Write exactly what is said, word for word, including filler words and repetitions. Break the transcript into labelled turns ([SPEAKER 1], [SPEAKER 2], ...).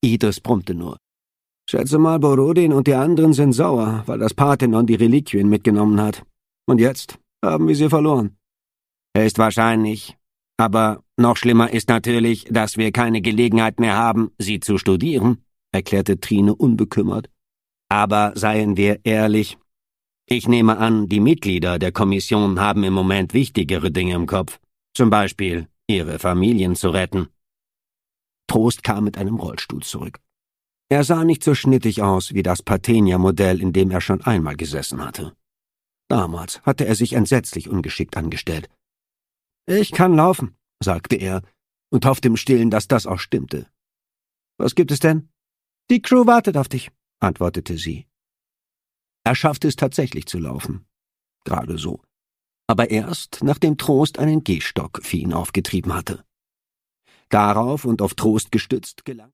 [SPEAKER 1] Idris brummte nur. »Schätze mal, Borodin und die anderen sind sauer, weil das Parthenon die Reliquien mitgenommen hat. Und jetzt haben wir sie verloren.« »Höchstwahrscheinlich. Aber noch schlimmer ist natürlich, dass wir keine Gelegenheit mehr haben, sie zu studieren«, erklärte Trine unbekümmert. »Aber seien wir ehrlich. Ich nehme an, die Mitglieder der Kommission haben im Moment wichtigere Dinge im Kopf. Zum Beispiel, ihre Familien zu retten.« Trost kam mit einem Rollstuhl zurück. Er sah nicht so schnittig aus wie das Parthenia-Modell, in dem er schon einmal gesessen hatte. Damals hatte er sich entsetzlich ungeschickt angestellt. »Ich kann laufen«, sagte er und hoffte im Stillen, dass das auch stimmte. »Was gibt es denn?« »Die Crew wartet auf dich«, antwortete sie. Er schaffte es tatsächlich zu laufen. Gerade so. Aber erst, nachdem Trost einen Gehstock für ihn aufgetrieben hatte. Darauf und auf Trost gestützt gelang